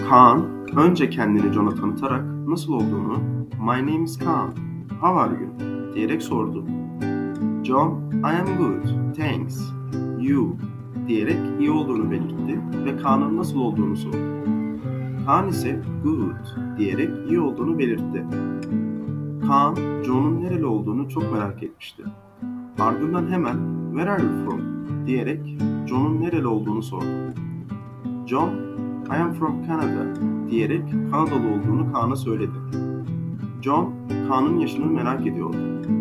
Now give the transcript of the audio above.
Kaan önce kendini John'a tanıtarak nasıl olduğunu "My name is Kaan, how are you?" diyerek sordu. John, "I am good, thanks. You?" diyerek iyi olduğunu belirtti ve Kaan'ın nasıl olduğunu sordu. Kaan ise "good" diyerek iyi olduğunu belirtti. Kaan, John'un nereli olduğunu çok merak etmişti. Ardından hemen "Where are you from?" diyerek John'un nereli olduğunu sordu. John, "I am from Canada" diyerek Kanadalı olduğunu Kaan'a söyledi. John, Kaan'ın yaşını merak ediyordu.